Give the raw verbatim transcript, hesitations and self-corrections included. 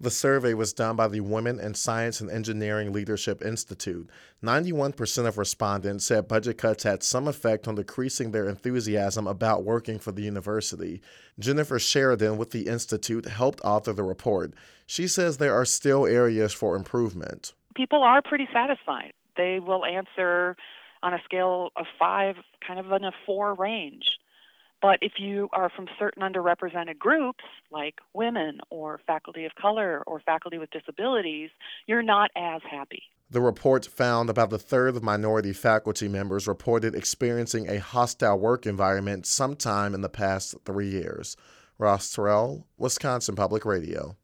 The survey was done by the Women in Science and Engineering Leadership Institute. ninety-one percent of respondents said budget cuts had some effect on decreasing their enthusiasm about working for the university. Jennifer Sheridan with the Institute helped author the report. She says there are still areas for improvement. People are pretty satisfied. They will answer on a scale of five, kind of in a four range. But if you are from certain underrepresented groups, like women or faculty of color or faculty with disabilities, you're not as happy. The report found about a third of minority faculty members reported experiencing a hostile work environment sometime in the past three years. Ross Terrell, Wisconsin Public Radio.